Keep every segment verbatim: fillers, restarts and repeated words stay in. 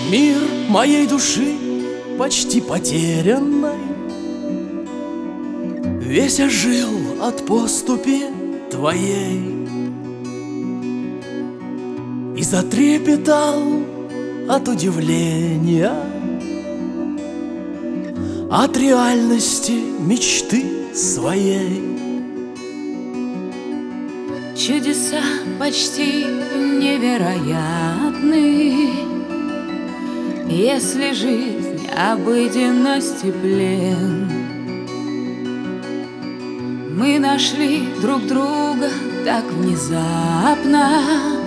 Мир моей души почти потерянной весь ожил от поступи твоей и затрепетал от удивления, от реальности мечты своей. Чудеса почти невероятны, если жизнь обыденности плен. Мы нашли друг друга так внезапно,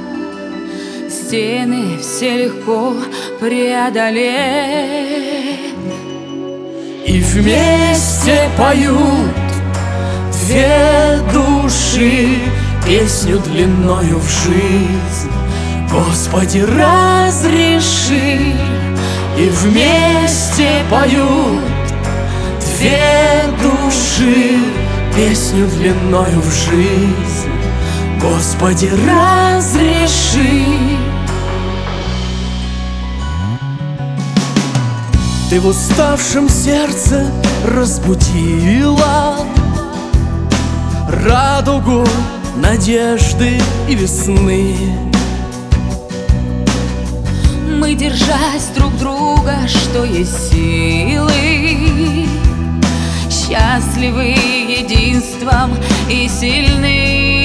стены все легко преодолеть. И вместе поют две души песню длиною в жизнь. Господи, разреши. И вместе поют две души песню длиною в жизнь. Господи, разреши. Ты в уставшем сердце разбудила радугу надежды и весны. Мы, держась друг друга, что есть силы, счастливы единством и сильны.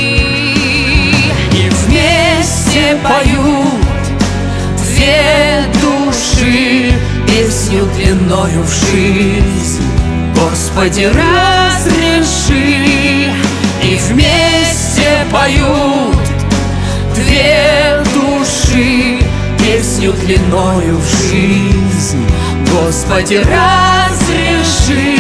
И вместе поют две души песню длиною в жизнь. Господи, разреши. И вместе поют две души песню длиною в жизнь. Господи, разреши.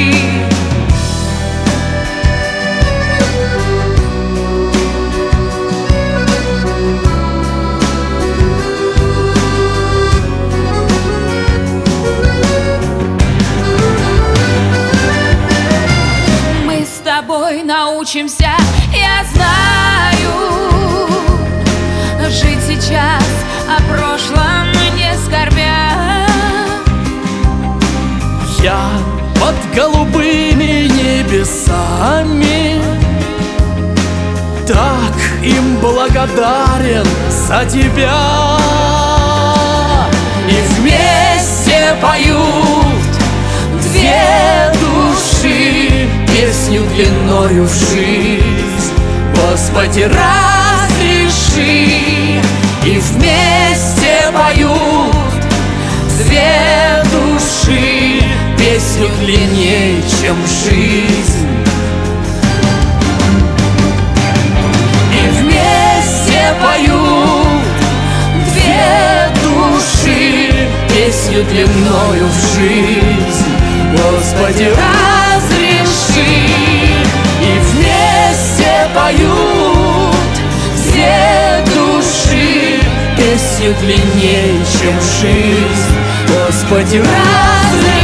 Научимся, я знаю, жить сейчас, о прошлом не скорбя. Я под голубыми небесами так им благодарен за тебя. И вместе поют две души песню длиною в жизнь. Господи, разреши. И вместе поют две души песню длиннее, чем жизнь. И вместе поют две души песню длиною в жизнь. Господи, разреши. И вместе поют две души песню длиннее, чем жизнь. Господи, разреши.